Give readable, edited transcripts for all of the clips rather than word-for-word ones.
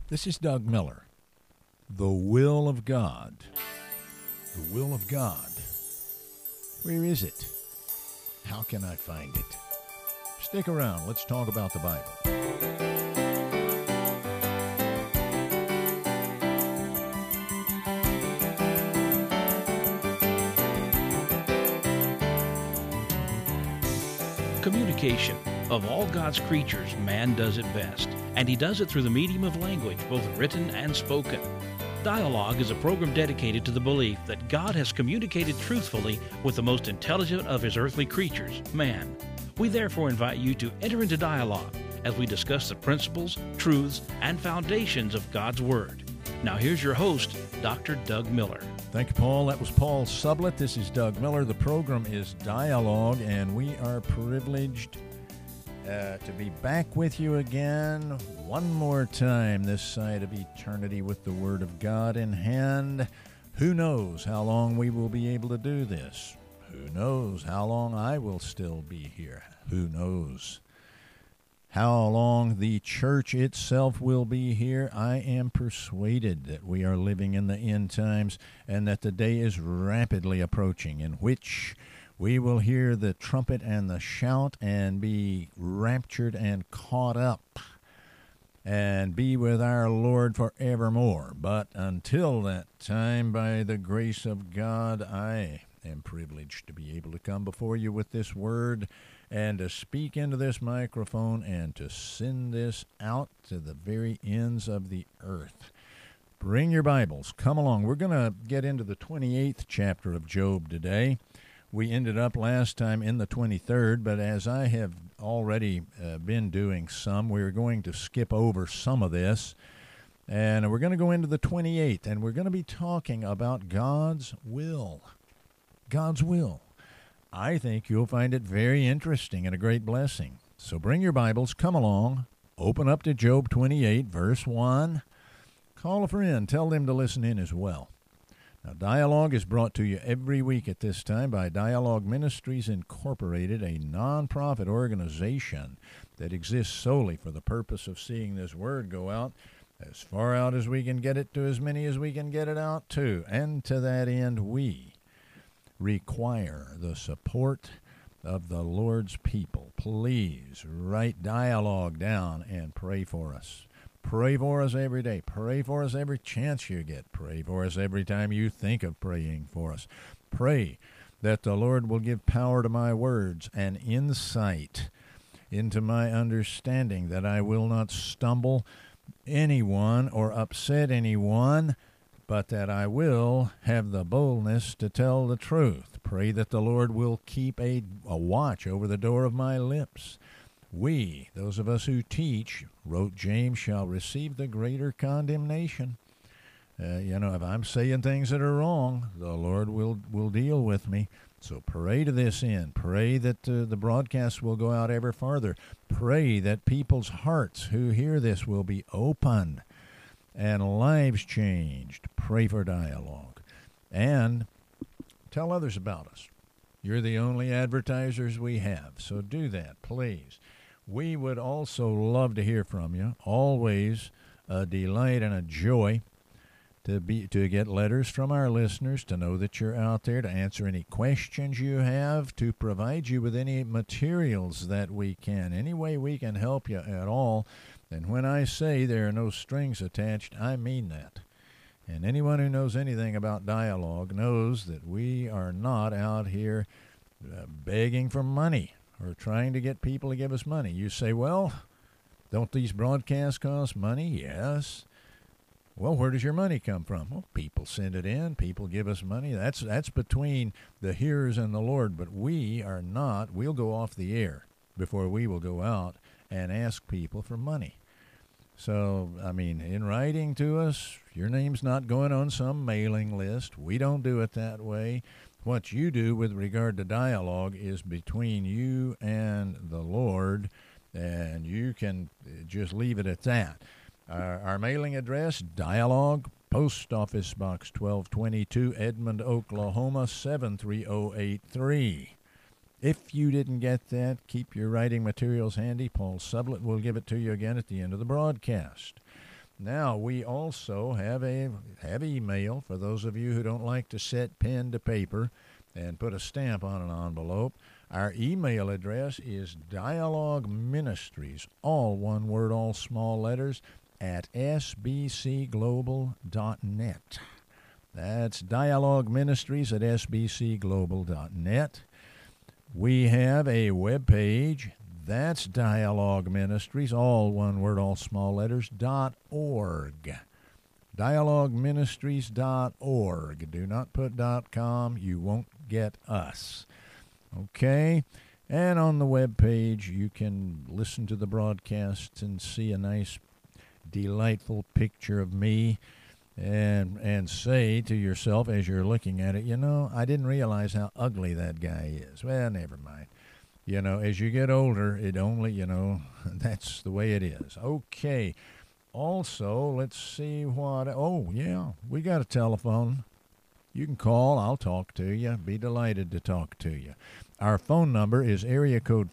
This is Doug Miller. The will of God. The will of God. Where is it? How can I find it? Stick around. Let's talk about the Bible. Communication. Of all God's creatures, man does it best, and he does it through the medium of language, both written and spoken. Dialogue is a program dedicated to the belief that God has communicated truthfully with the most intelligent of his earthly creatures, man. We therefore invite you to enter into dialogue as we discuss the principles, truths, and foundations of God's Word. Now here's your host, Dr. Doug Miller. Thank you, Paul. That was Paul Sublett. This is Doug Miller. The program is Dialogue, and we are privileged to be back with you again one more time this side of eternity with the Word of God in hand. Who knows how long we will be able to do this? Who knows how long I will still be here? Who knows how long the church itself will be here? I am persuaded that we are living in the end times and that the day is rapidly approaching in which we will hear the trumpet and the shout and be raptured and caught up and be with our Lord forevermore. But until that time, by the grace of God, I am privileged to be able to come before you with this word and to speak into this microphone and to send this out to the very ends of the earth. Bring your Bibles. Come along. We're going to get into the 28th chapter of Job today. We ended up last time in the 23rd, but as I have already been doing some, we're going to skip over some of this, and we're going to go into the 28th, and we're going to be talking about God's will. God's will. I think you'll find it very interesting and a great blessing. So bring your Bibles, come along, open up to Job 28, verse 1. Call a friend, tell them to listen in as well. Now, Dialogue is brought to you every week at this time by Dialogue Ministries Incorporated, a nonprofit organization that exists solely for the purpose of seeing this word go out as far out as we can get it to as many as we can get it out to. And to that end, we require the support of the Lord's people. Please write Dialogue down and pray for us. Pray for us every day. Pray for us every chance you get. Pray for us every time you think of praying for us. Pray that the Lord will give power to my words and insight into my understanding, that I will not stumble anyone or upset anyone, but that I will have the boldness to tell the truth. Pray that the Lord will keep a watch over the door of my lips. We, those of us who teach, wrote James, shall receive the greater condemnation. If I'm saying things that are wrong, the Lord will deal with me. So pray to this end. Pray that the broadcast will go out ever farther. Pray that people's hearts who hear this will be opened and lives changed. Pray for Dialogue. And tell others about us. You're the only advertisers we have, so do that, please. We would also love to hear from you. Always a delight and a joy to get letters from our listeners, to know that you're out there, to answer any questions you have, to provide you with any materials that we can. Any way we can help you at all. And when I say there are no strings attached, I mean that. And anyone who knows anything about Dialogue knows that we are not out here begging for money or trying to get people to give us money. You say, well, don't these broadcasts cost money? Yes. Well, where does your money come from? Well, people send it in. People give us money. That's between the hearers and the Lord, but we are not. We'll go off the air before we will go out and ask people for money. So, in writing to us, your name's not going on some mailing list. We don't do it that way. What you do with regard to Dialogue is between you and the Lord, and you can just leave it at that. Our mailing address, Dialogue, Post Office Box 1222, Edmond, Oklahoma, 73083. If you didn't get that, keep your writing materials handy. Paul Sublett will give it to you again at the end of the broadcast. Now, we also have email for those of you who don't like to set pen to paper and put a stamp on an envelope. Our email address is Dialogue Ministries, all one word, all small letters, at sbcglobal.net. That's Dialogue Ministries at sbcglobal.net. We have a web page. That's Dialogue Ministries, all one word, all small letters, .org. DialogueMinistries.org. Do not put .com. You won't get us. Okay? And on the web page, you can listen to the broadcasts and see a nice, delightful picture of me and say to yourself as you're looking at it, I didn't realize how ugly that guy is. Well, never mind. As you get older, it only, that's the way it is. Okay. Also, let's see what, we got a telephone. You can call. I'll talk to you. Be delighted to talk to you. Our phone number is area code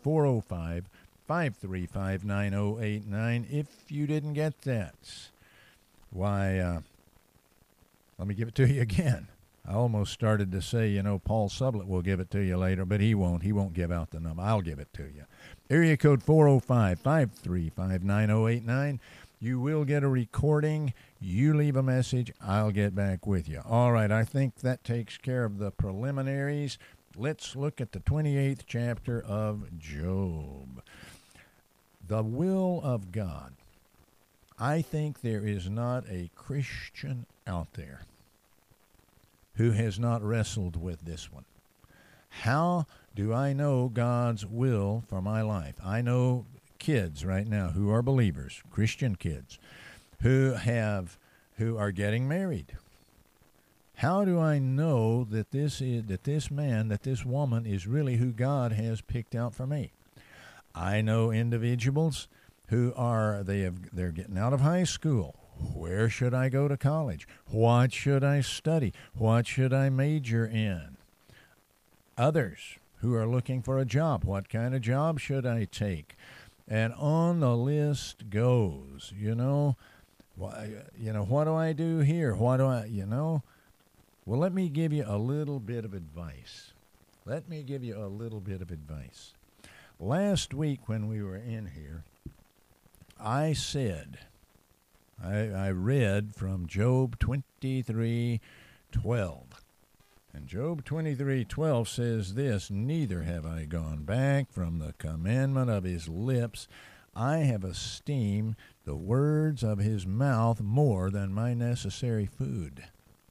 405-535-9089. If you didn't get that, why, let me give it to you again. I almost started to say, Paul Sublett will give it to you later, but he won't. He won't give out the number. I'll give it to you. Area code 405-535-9089. You will get a recording. You leave a message. I'll get back with you. All right, I think that takes care of the preliminaries. Let's look at the 28th chapter of Job. The will of God. I think there is not a Christian out there who has not wrestled with this one. How do I know God's will for my life? I know kids right now who are believers, Christian kids, who are getting married. How do I know that this woman is really who God has picked out for me? I know individuals who they're getting out of high school. Where should I go to college? What should I study? What should I major in? Others who are looking for a job. What kind of job should I take? And on the list goes, what do I do here? Well, let me give you a little bit of advice. Last week when we were in here, I said, I read from Job 23:12. And Job 23:12 says this, neither have I gone back from the commandment of his lips. I have esteemed the words of his mouth more than my necessary food.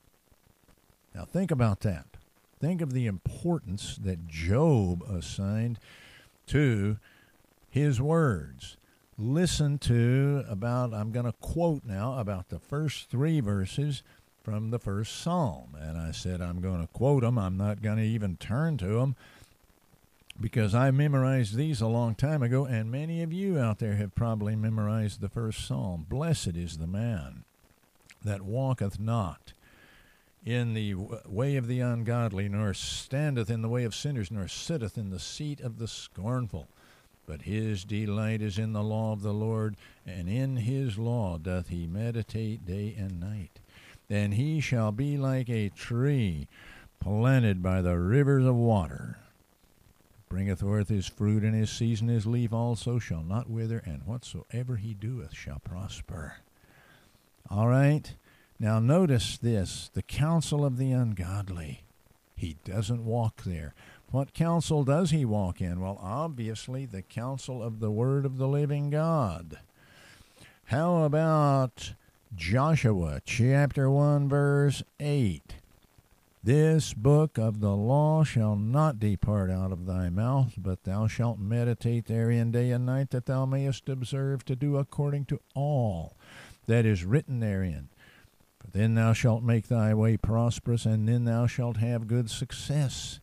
Now think about that. Think of the importance that Job assigned to his words. Listen to I'm going to quote now about the first 3 verses from the first Psalm. And I said I'm going to quote them. I'm not going to even turn to them because I memorized these a long time ago, and many of you out there have probably memorized the first Psalm. Blessed is the man that walketh not in the way of the ungodly, nor standeth in the way of sinners, nor sitteth in the seat of the scornful. But his delight is in the law of the Lord, and in his law doth he meditate day and night. Then he shall be like a tree planted by the rivers of water. Bringeth forth his fruit in his season, his leaf also shall not wither, and whatsoever he doeth shall prosper. All right? Now notice this, the counsel of the ungodly. He doesn't walk there. What counsel does he walk in? Well, obviously the counsel of the word of the living God. How about Joshua chapter 1 verse 8? This book of the law shall not depart out of thy mouth, but thou shalt meditate therein day and night, that thou mayest observe to do according to all that is written therein. For then thou shalt make thy way prosperous, and then thou shalt have good success.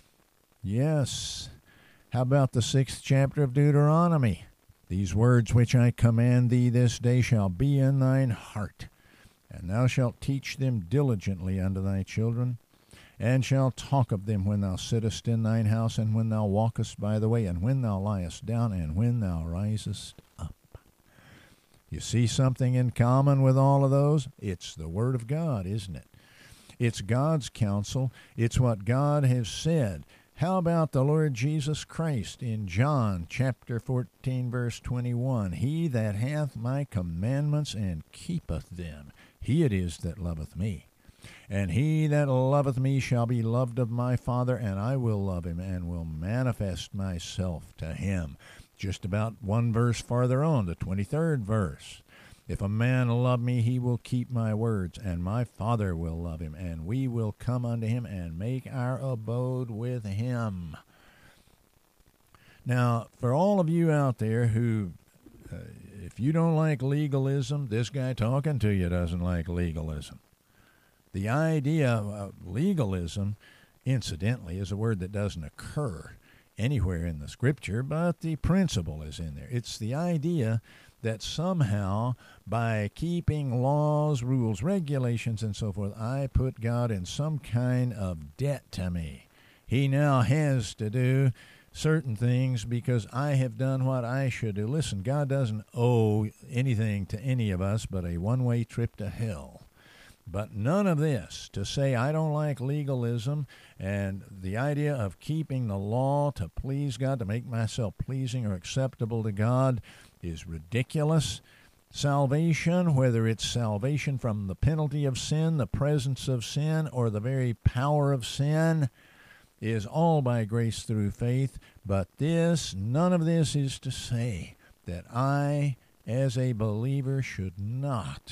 Yes. How about the 6th chapter of Deuteronomy? These words which I command thee this day shall be in thine heart, and thou shalt teach them diligently unto thy children, and shalt talk of them when thou sittest in thine house, and when thou walkest by the way, and when thou liest down, and when thou risest up. You see something in common with all of those? It's the Word of God, isn't it? It's God's counsel. It's what God has said. How about the Lord Jesus Christ in John chapter 14, verse 21? He that hath my commandments and keepeth them, he it is that loveth me. And he that loveth me shall be loved of my Father, and I will love him, and will manifest myself to him. Just about one verse farther on, the 23rd verse. If a man love me, he will keep my words, and my Father will love him, and we will come unto him and make our abode with him. Now, for all of you out there who, if you don't like legalism, this guy talking to you doesn't like legalism. The idea of legalism, incidentally, is a word that doesn't occur anywhere in the Scripture, but the principle is in there. It's the idea that somehow by keeping laws, rules, regulations, and so forth, I put God in some kind of debt to me. He now has to do certain things because I have done what I should do. Listen, God doesn't owe anything to any of us but a one-way trip to hell. But none of this to say I don't like legalism and the idea of keeping the law to please God, to make myself pleasing or acceptable to God, is ridiculous. Salvation, whether it's salvation from the penalty of sin, the presence of sin, or the very power of sin, is all by grace through faith. But none of this is to say that I, as a believer, should not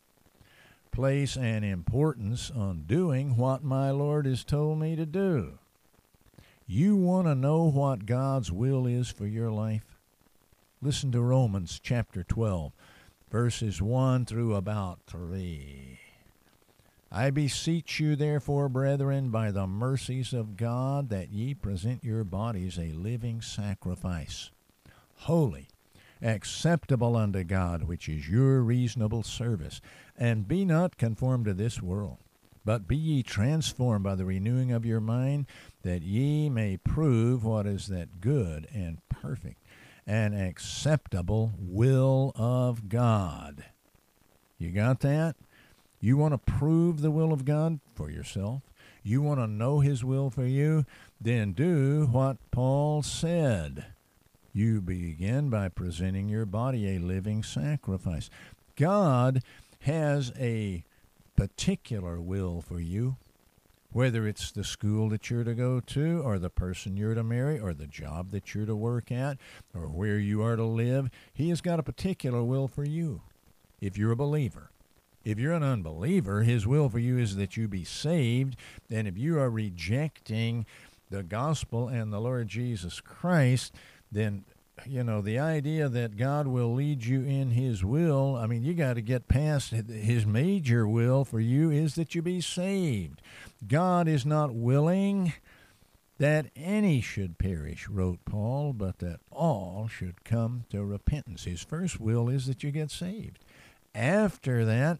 place an importance on doing what my Lord has told me to do. You want to know what God's will is for your life? Listen to Romans chapter 12, verses 1 through about 3. I beseech you, therefore, brethren, by the mercies of God, that ye present your bodies a living sacrifice, holy, acceptable unto God, which is your reasonable service. And be not conformed to this world, but be ye transformed by the renewing of your mind, that ye may prove what is that good and perfect and acceptable will of God. You got that? You want to prove the will of God for yourself? You want to know his will for you? Then do what Paul said. You begin by presenting your body a living sacrifice. God has a particular will for you, whether it's the school that you're to go to, or the person you're to marry, or the job that you're to work at, or where you are to live. He has got a particular will for you, if you're a believer. If you're an unbeliever, his will for you is that you be saved, and if you are rejecting the gospel and the Lord Jesus Christ, then the idea that God will lead you in his will, you got to get past his major will for you is that you be saved. God is not willing that any should perish, wrote Paul, but that all should come to repentance. His first will is that you get saved. After that,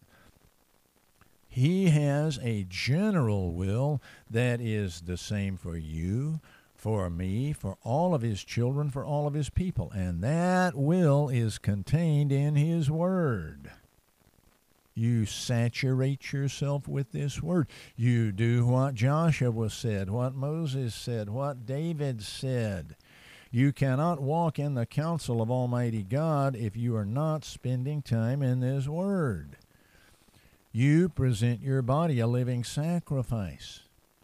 he has a general will that is the same for you, for me, for all of his children, for all of his people. And that will is contained in his word. You saturate yourself with this word. You do what Joshua said, what Moses said, what David said. You cannot walk in the counsel of Almighty God if you are not spending time in this word. You present your body a living sacrifice.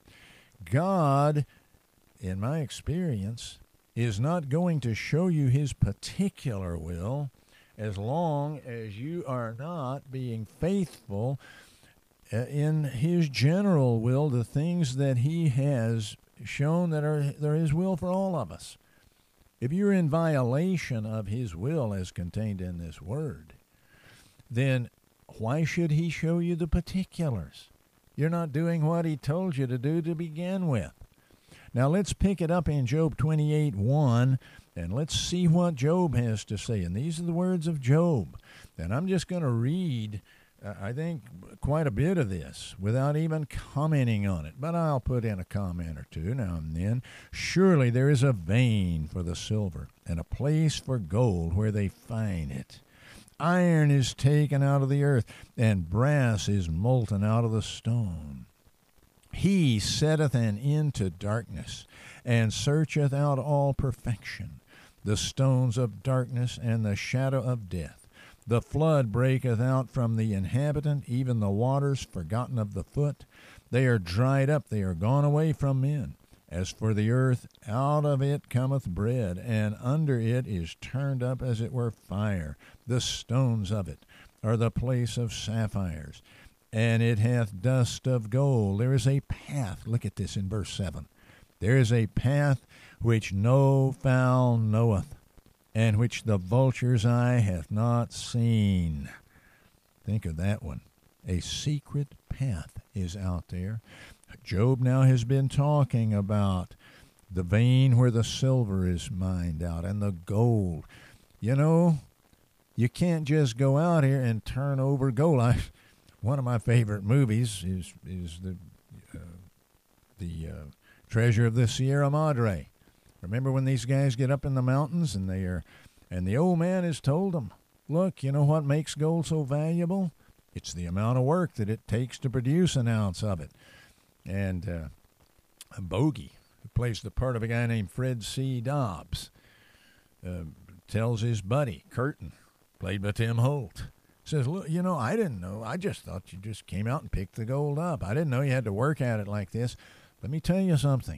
God, in my experience, is not going to show you his particular will as long as you are not being faithful in his general will, the things that he has shown that are his will for all of us. If you're in violation of his will as contained in this word, then why should he show you the particulars? You're not doing what he told you to do to begin with. Now let's pick it up in Job 28:1, and let's see what Job has to say. And these are the words of Job. And I'm just going to read, I think, quite a bit of this without even commenting on it. But I'll put in a comment or two now and then. Surely there is a vein for the silver, and a place for gold where they find it. Iron is taken out of the earth, and brass is molten out of the stone. He setteth an end to darkness, and searcheth out all perfection, the stones of darkness and the shadow of death. The flood breaketh out from the inhabitant, even the waters forgotten of the foot. They are dried up, they are gone away from men. As for the earth, out of it cometh bread, and under it is turned up as it were fire. The stones of it are the place of sapphires, and it hath dust of gold. There is a path. Look at this in verse 7. There is a path which no fowl knoweth, and which the vulture's eye hath not seen. Think of that one. A secret path is out there. Job now has been talking about the vein where the silver is mined out and the gold. You know, you can't just go out here and turn over gold. One of my favorite movies is the Treasure of the Sierra Madre. Remember when these guys get up in the mountains and the old man has told them, look, you know what makes gold so valuable? It's the amount of work that it takes to produce an ounce of it. And Bogey, who plays the part of a guy named Fred C. Dobbs, tells his buddy, Curtin, played by Tim Holt, says, look, you know, I didn't know. I just thought you just came out and picked the gold up. I didn't know you had to work at it like this. Let me tell you something.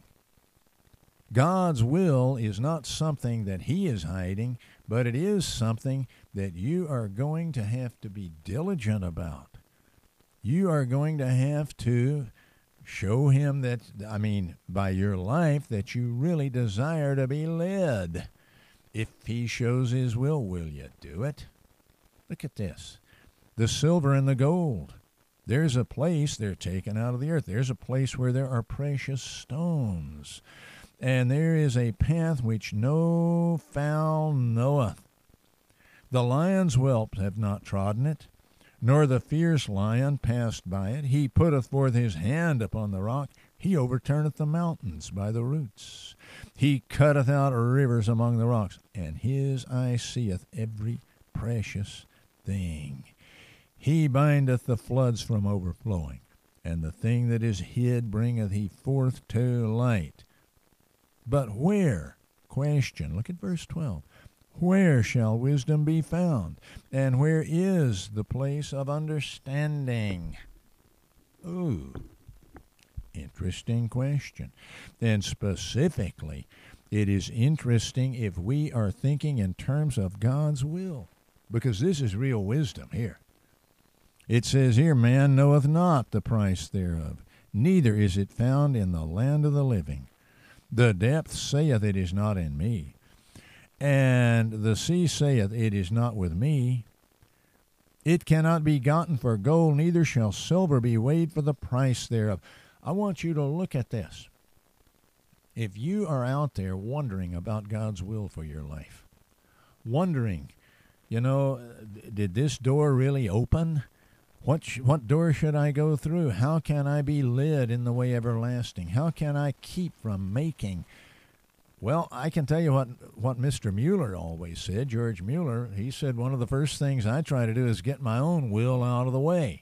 God's will is not something that he is hiding, but it is something that you are going to have to be diligent about. You are going to have to show him that, by your life, that you really desire to be led. If he shows his will you do it? Look at this. The silver and the gold. There's a place they're taken out of the earth. There's a place where there are precious stones. And there is a path which no fowl knoweth. The lion's whelps have not trodden it, nor the fierce lion passed by it. He putteth forth his hand upon the rock. He overturneth the mountains by the roots. He cutteth out rivers among the rocks, and his eye seeth every precious thing. He bindeth the floods from overflowing, and the thing that is hid bringeth he forth to light. But where? Question. Look at verse 12. Where shall wisdom be found? And where is the place of understanding? Ooh, interesting question. And specifically, it is interesting if we are thinking in terms of God's will, because this is real wisdom here. It says here, man knoweth not the price thereof, neither is it found in the land of the living. The depth saith, it is not in me. And the sea saith, it is not with me. It cannot be gotten for gold, neither shall silver be weighed for the price thereof. I want you to look at this. If you are out there wondering about God's will for your life, wondering, did this door really open? What door should I go through? How can I be led in the way everlasting? How can I keep from making? Well, I can tell you what Mr. Mueller always said, George Mueller. He said one of the first things I try to do is get my own will out of the way.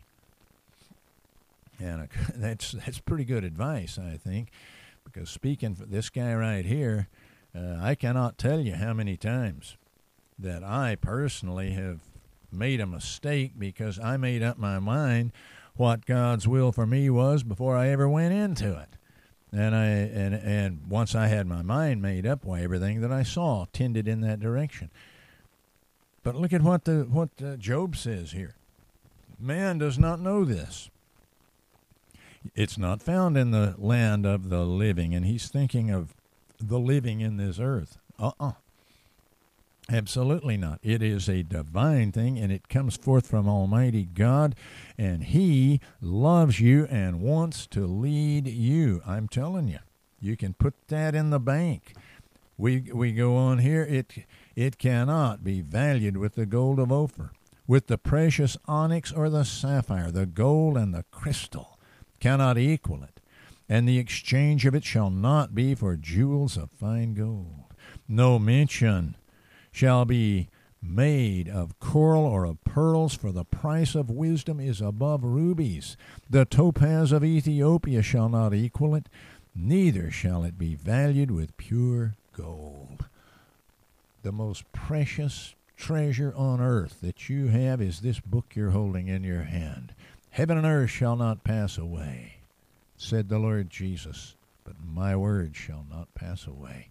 And that's pretty good advice, I think, because speaking for this guy right here, I cannot tell you how many times that I personally have made a mistake because I made up my mind what God's will for me was before I ever went into it. And once I had my mind made up, everything that I saw tended in that direction. But look at what Job says here. Man does not know this. It's not found in the land of the living, and he's thinking of the living in this earth. Absolutely not. It is a divine thing, and it comes forth from Almighty God, and he loves you and wants to lead you. I'm telling you, you can put that in the bank. We go on here. It cannot be valued with the gold of Ophir, with the precious onyx or the sapphire. The gold and the crystal cannot equal it, and the exchange of it shall not be for jewels of fine gold. No mention shall be made of coral or of pearls, for the price of wisdom is above rubies. The topaz of Ethiopia shall not equal it, neither shall it be valued with pure gold. The most precious treasure on earth that you have is this book you're holding in your hand. Heaven and earth shall not pass away, said the Lord Jesus, but my word shall not pass away.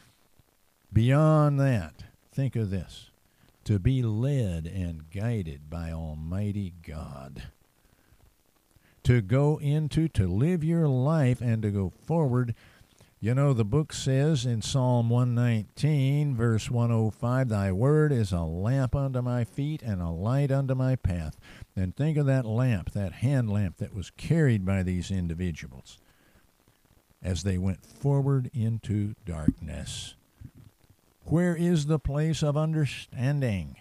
Beyond that, think of this: to be led and guided by Almighty God. To go into, to live your life and to go forward. You know, the book says in Psalm 119, verse 105, thy word is a lamp unto my feet and a light unto my path. And think of that lamp, that hand lamp that was carried by these individuals as they went forward into darkness. Where is the place of understanding?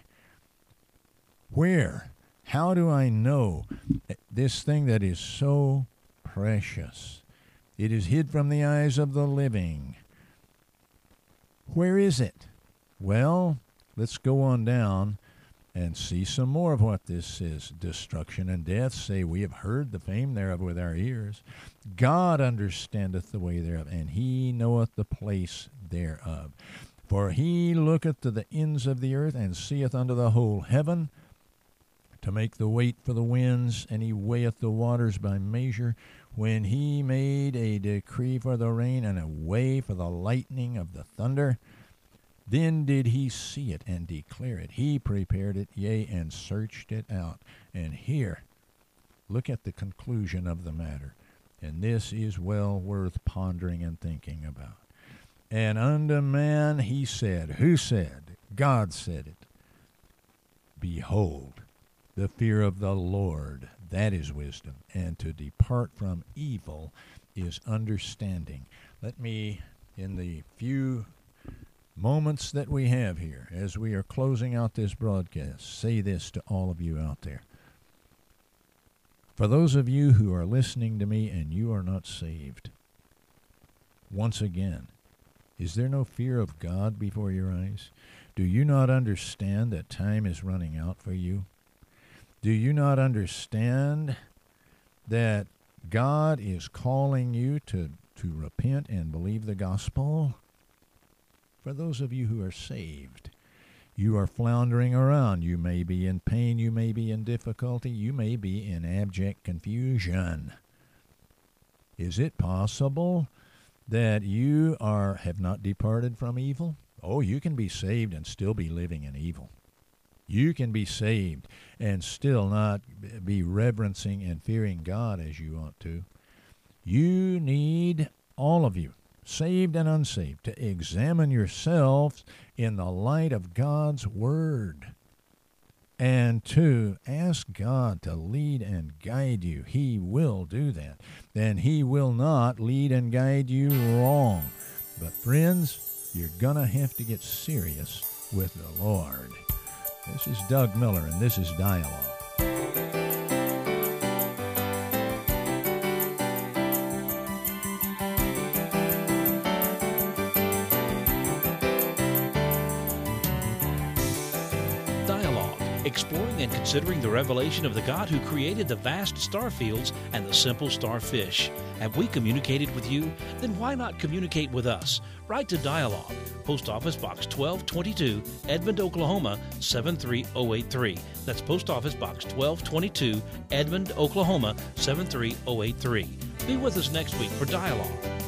Where? How do I know this thing that is so precious? It is hid from the eyes of the living. Where is it? Well, let's go on down and see some more of what this is. Destruction and death, say, we have heard the fame thereof with our ears. God understandeth the way thereof, and he knoweth the place thereof. For he looketh to the ends of the earth, and seeth unto the whole heaven, to make the weight for the winds, and he weigheth the waters by measure. When he made a decree for the rain, and a way for the lightning of the thunder, then did he see it and declare it. He prepared it, yea, and searched it out. And here, look at the conclusion of the matter. And this is well worth pondering and thinking about. And unto man he said, who said? God said it. Behold, the fear of the Lord, that is wisdom, and to depart from evil is understanding. Let me, in the few moments that we have here, as we are closing out this broadcast, say this to all of you out there. For those of you who are listening to me and you are not saved, once again, is there no fear of God before your eyes? Do you not understand that time is running out for you? Do you not understand that God is calling you to repent and believe the gospel? For those of you who are saved, you are floundering around. You may be in pain. You may be in difficulty. You may be in abject confusion. Is it possible that you have not departed from evil? Oh, you can be saved and still be living in evil. You can be saved and still not be reverencing and fearing God as you ought to. You need, all of you, saved and unsaved, to examine yourselves in the light of God's Word and to ask God to lead and guide you. He will do that. And he will not lead and guide you wrong. But friends, you're going to have to get serious with the Lord. This is Doug Miller, and this is Dialogue. Exploring and considering the revelation of the God who created the vast star fields and the simple starfish. Have we communicated with you? Then why not communicate with us? Write to Dialogue, Post Office Box 1222, Edmond, Oklahoma 73083. That's Post Office Box 1222, Edmond, Oklahoma 73083. Be with us next week for Dialogue.